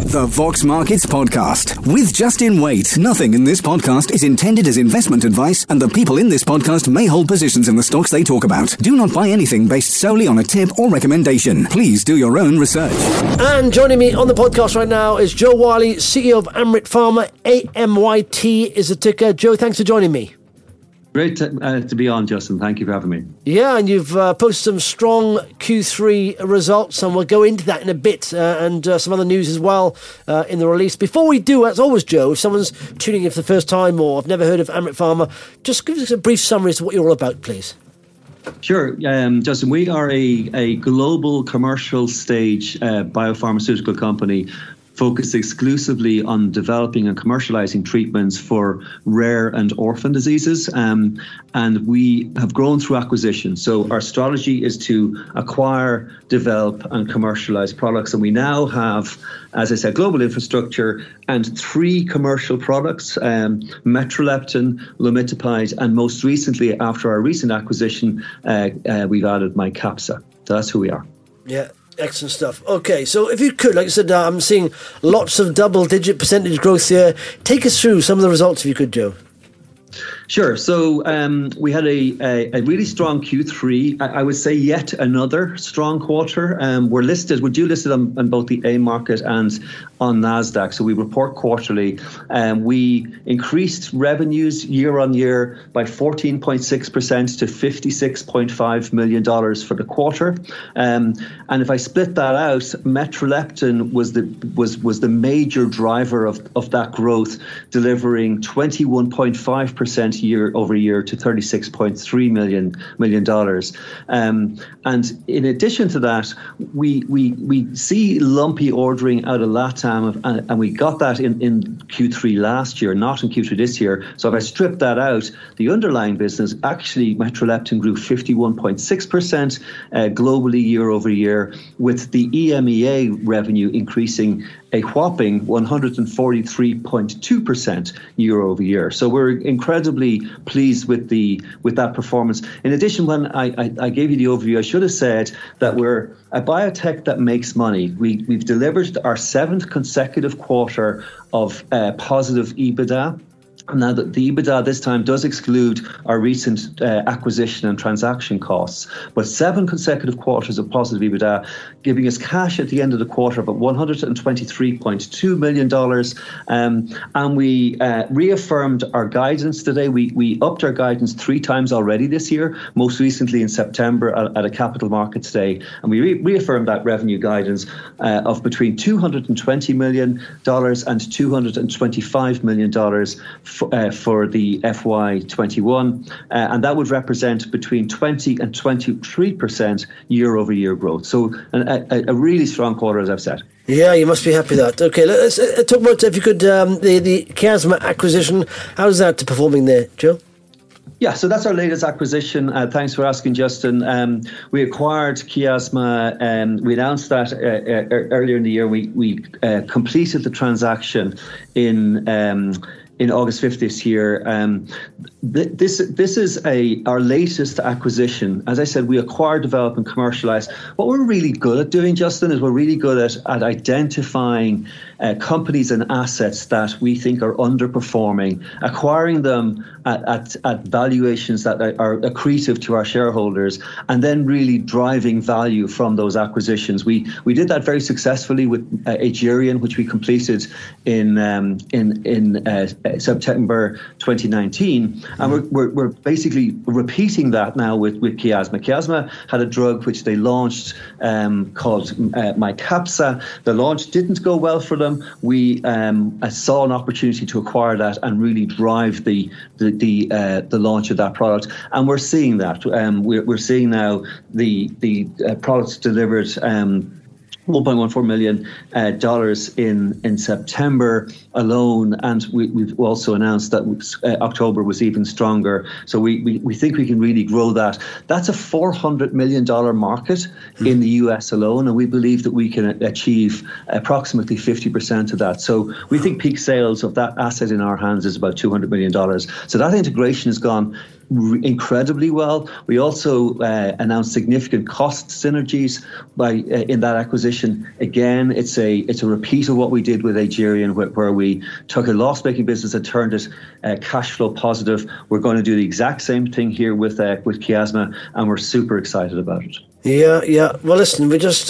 The Vox Markets Podcast with Justin Waite. Nothing in this podcast is intended as investment advice, and the people in this podcast may hold positions in the stocks they talk about. Do not buy anything based solely on a tip or recommendation. Please do your own research. And joining me on the podcast right now is Joe Wiley, CEO of Amryt Pharma. AMYT is the ticker. Joe, thanks for joining me. Great to be on, Justin. Thank you for having me. Yeah, and you've posted some strong Q3 results, and we'll go into that in a bit, and some other news as well in the release. Before we do, as always, Joe, if someone's tuning in for the first time or have never heard of Amryt Pharma, just give us a brief summary as to what you're all about, please. Sure, Justin. We are a global commercial stage biopharmaceutical company focused exclusively on developing and commercializing treatments for rare and orphan diseases. And we have grown through acquisition. So our strategy is to acquire, develop and commercialize products. And we now have, as I said, global infrastructure and 3 commercial products, Metreleptin, Lumitapide, and most recently, after our recent acquisition, we've added Mycapssa. So that's who we are. Yeah. Excellent stuff. Okay, so if you could, like I said, I'm seeing lots of double-digit percentage growth here. Take us through some of the results, if you could, Joe. Sure. So we had a really strong Q3. I would say yet another strong quarter. We're listed on both the AIM market and on NASDAQ. So we report quarterly. We increased revenues year on year by 14.6% to $56.5 million for the quarter. And if I split that out, Metreleptin was the major driver of that growth, delivering 21.5% year over year to $36.3 million. And in addition to that, we see lumpy ordering out of LATAM, and we got that in Q3 last year, not in Q3 this year. So if I strip that out, the underlying business, actually Metreleptin grew 51.6% globally year over year, with the EMEA revenue increasing a whopping 143.2% year over year. So we're incredibly pleased with that performance. In addition, when I gave you the overview, I should have said that we're a biotech that makes money. We've delivered our 7th consecutive quarter of positive EBITDA. Now, the EBITDA this time does exclude our recent acquisition and transaction costs, but 7 consecutive quarters of positive EBITDA, giving us cash at the end of the quarter of $123.2 million. And we reaffirmed our guidance today. We upped our guidance 3 times already this year, most recently in September at a capital markets day. And we reaffirmed that revenue guidance of between $220 million and $225 million for the FY21, and that would represent between 20 and 23% year over year growth. So a really strong quarter, as I've said. Yeah, you must be happy with that. Okay, let's talk about, if you could, the Chiasma acquisition. How's that performing there, Joe? Yeah, so that's our latest acquisition. Thanks for asking, Justin. We acquired Chiasma, and we announced that earlier in the year. We completed the transaction in August 5th this year. This is our latest acquisition. As I said, we acquire, develop and commercialize. What we're really good at doing, Justin, is we're really good at identifying companies and assets that we think are underperforming, acquiring them at valuations that are accretive to our shareholders, and then really driving value from those acquisitions. We did that very successfully with Agerian, which we completed in September 2019, and we're basically repeating that now with Chiasma. Chiasma had a drug which they launched called Mycapssa. The launch didn't go well for them. We saw an opportunity to acquire that and really drive the launch of that product, and we're seeing that. We're seeing now the products delivered $1.14 million in September alone, and we've also announced that October was even stronger. So we think we can really grow that. That's a $400 million market in the US alone, and we believe that we can achieve approximately 50% of that. So we think peak sales of that asset in our hands is about $200 million. So that integration has gone incredibly well. We also announced significant cost synergies in that acquisition. Again, it's a repeat of what we did with Agerian, where we took a loss-making business and turned it cash flow positive. We're going to do the exact same thing here with Chiasma, and we're super excited about it. Yeah. Well, listen, we're just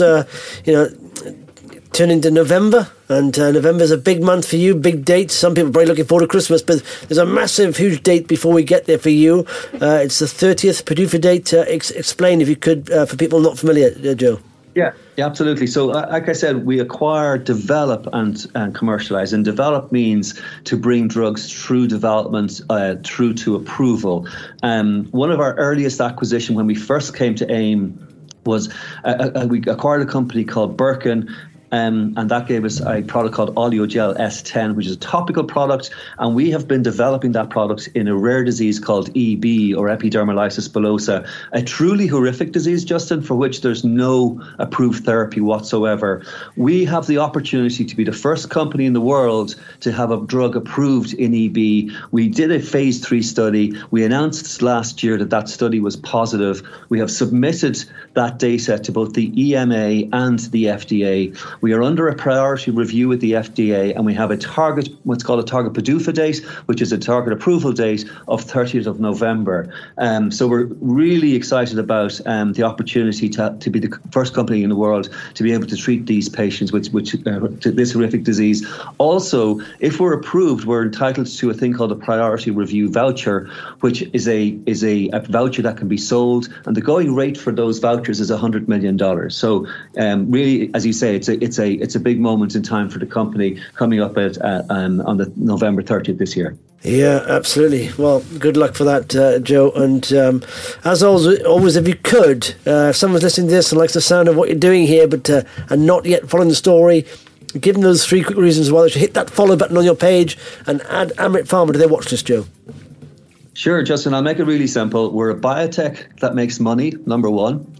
turning into November, and November's a big month for you, big date. Some people are probably looking forward to Christmas, but there's a massive, huge date before we get there for you. It's the 30th PDUFA date. Explain, if you could, for people not familiar, Joe. Yeah, absolutely. So, like I said, we acquire, develop, and commercialize. And develop means to bring drugs through development through to approval. One of our earliest acquisitions when we first came to AIM was we acquired a company called Birkin. And that gave us a product called Oleogel S10, which is a topical product. And we have been developing that product in a rare disease called EB, or epidermolysis bullosa, a truly horrific disease, Justin, for which there's no approved therapy whatsoever. We have the opportunity to be the first company in the world to have a drug approved in EB. We did a phase 3 study. We announced last year that study was positive. We have submitted that data to both the EMA and the FDA. We are under a priority review with the FDA, and we have what's called a target PDUFA date, which is a target approval date of 30th of November. So we're really excited about the opportunity to be the first company in the world to be able to treat these patients with this horrific disease. Also, if we're approved, we're entitled to a thing called a priority review voucher, which is a voucher that can be sold, and the going rate for those vouchers is $100 million. So really, as you say, it's a big moment in time for the company coming up on the November 30th this year. Yeah, absolutely. Well, good luck for that, Joe. And as always, if you could, if someone's listening to this and likes the sound of what you're doing here, but and not yet following the story, give them those 3 quick reasons why they should hit that follow button on your page and add Amryt Pharma to their watch list, Joe. Sure, Justin. I'll make it really simple. We're a biotech that makes money, number 1.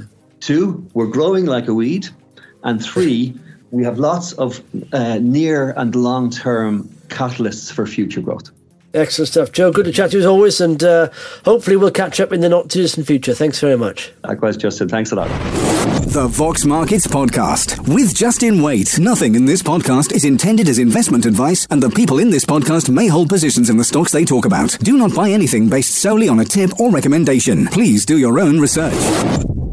2, we're growing like a weed. And 3, we have lots of near and long-term catalysts for future growth. Excellent stuff. Joe, good to chat to you as always, and hopefully we'll catch up in the not-too-distant future. Thanks very much. Likewise, Justin. Thanks a lot. The Vox Markets Podcast with Justin Waite. Nothing in this podcast is intended as investment advice, and the people in this podcast may hold positions in the stocks they talk about. Do not buy anything based solely on a tip or recommendation. Please do your own research.